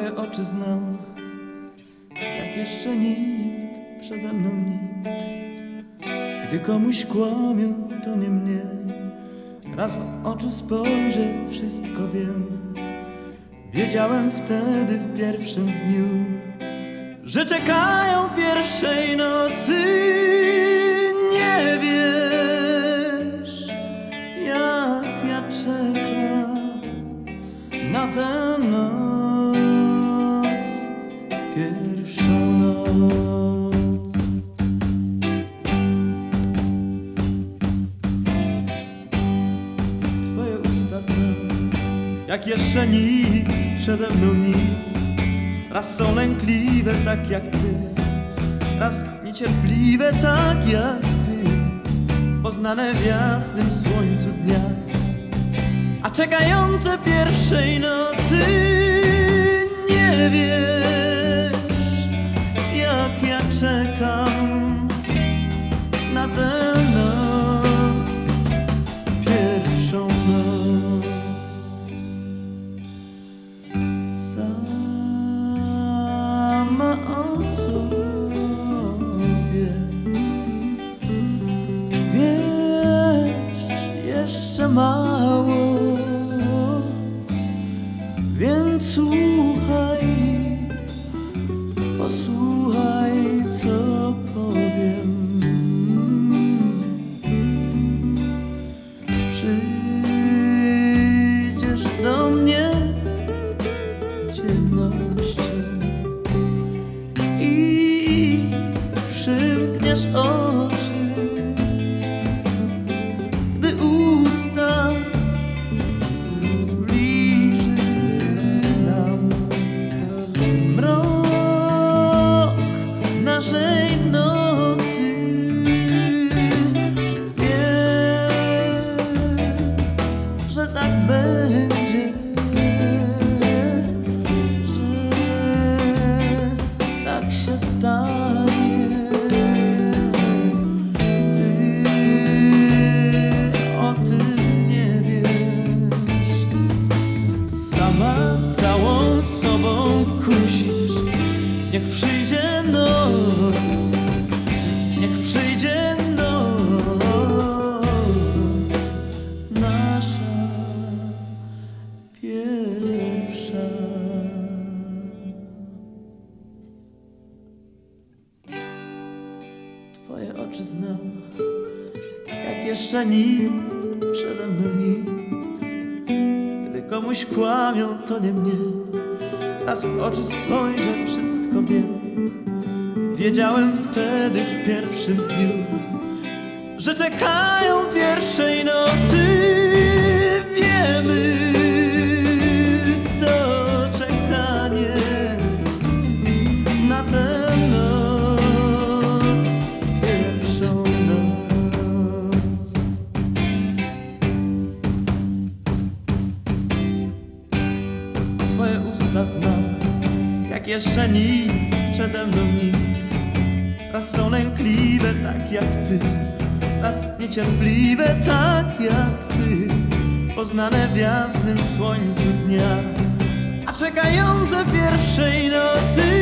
Twoje oczy znam, jak jeszcze nikt, przede mną nikt. Gdy komuś kłamią, to nie mnie. Raz w oczy spojrzę, wszystko wiem. Wiedziałem wtedy w pierwszym dniu, że czekają pierwszej nocy. Nie wiesz, jak ja czekam na tę noc, pierwszą noc. Twoje usta znam, jak jeszcze nikt, przede mną nikt. Raz są lękliwe, tak jak ty, raz niecierpliwe, tak jak ty, poznane w jasnym słońcu dnia, a czekające pierwszej nocy. Nie wiesz, jak ja czekam na tę noc, pierwszą noc. Sama o sobie wiesz jeszcze mało, więc słuchaj, posłuchaj, co powiem. Przyjdziesz do mnie ciemnością i przymkniesz oczy, gdy usta zbliży nam mrok naszej nocy. Wiem, że tak będzie, że tak się stanie. Ty o tym nie wiesz. Sama całą sobą kusisz. Niech przyjdzie noc, niech przyjdzie noc, nasza pierwsza. Twoje oczy znam, jak jeszcze nikt, przede mną nikt. Gdy komuś kłamią, to nie mnie. Raz w oczy spojrzę, wszystko wiem. Wiedziałem wtedy w pierwszym dniu, że czekają pierwszej nocy. Wiemy, co czekanie na tę noc, pierwszą noc. Twoje usta znam, jak jeszcze nikt, przede mną nikt. Raz są lękliwe, tak jak ty, raz niecierpliwe, tak jak ty, poznane w jasnym słońcu dnia, a czekające pierwszej nocy.